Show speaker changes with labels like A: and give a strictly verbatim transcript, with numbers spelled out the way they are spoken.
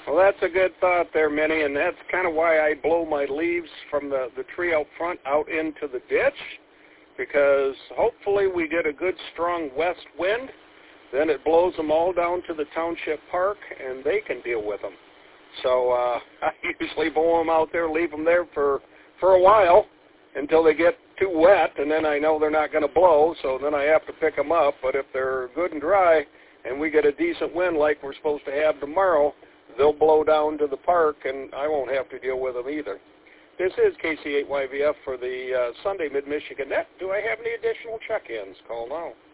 A: Well, that's a good thought there, Minnie, and that's kind of why I blow my leaves from the, the tree out front out into the ditch, because hopefully we get a good strong west wind. Then it blows them all down to the township park, and they can deal with them. So uh, I usually blow them out there, leave them there for, for a while until they get too wet, and then I know they're not going to blow, so then I have to pick them up. But if they're good and dry and we get a decent wind like we're supposed to have tomorrow, they'll blow down to the park, and I won't have to deal with them either. This is K C eight Y V F for the uh, Sunday Mid-Michigan Net. Do I have any additional check-ins? Call now.